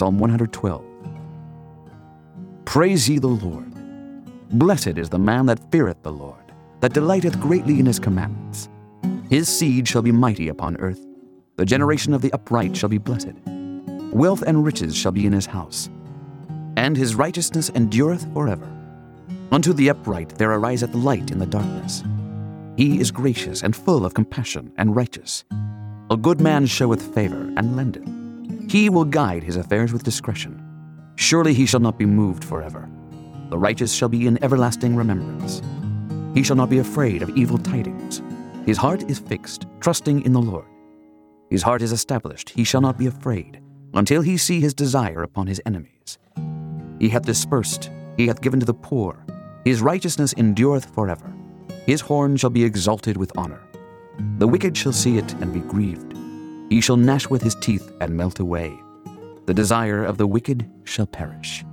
Psalm 112. Praise ye the Lord. Blessed is the man that feareth the Lord, that delighteth greatly in his commandments. His seed shall be mighty upon earth. The generation of the upright shall be blessed. Wealth and riches shall be in his house, and his righteousness endureth forever. Unto the upright there ariseth light in the darkness. He is gracious and full of compassion and righteous. A good man showeth favor and lendeth. He will guide his affairs with discretion. Surely he shall not be moved forever. The righteous shall be in everlasting remembrance. He shall not be afraid of evil tidings. His heart is fixed, trusting in the Lord. His heart is established, he shall not be afraid, until he see his desire upon his enemies. He hath dispersed, he hath given to the poor. His righteousness endureth forever. His horn shall be exalted with honor. The wicked shall see it and be grieved. He shall gnash with his teeth and melt away. The desire of the wicked shall perish.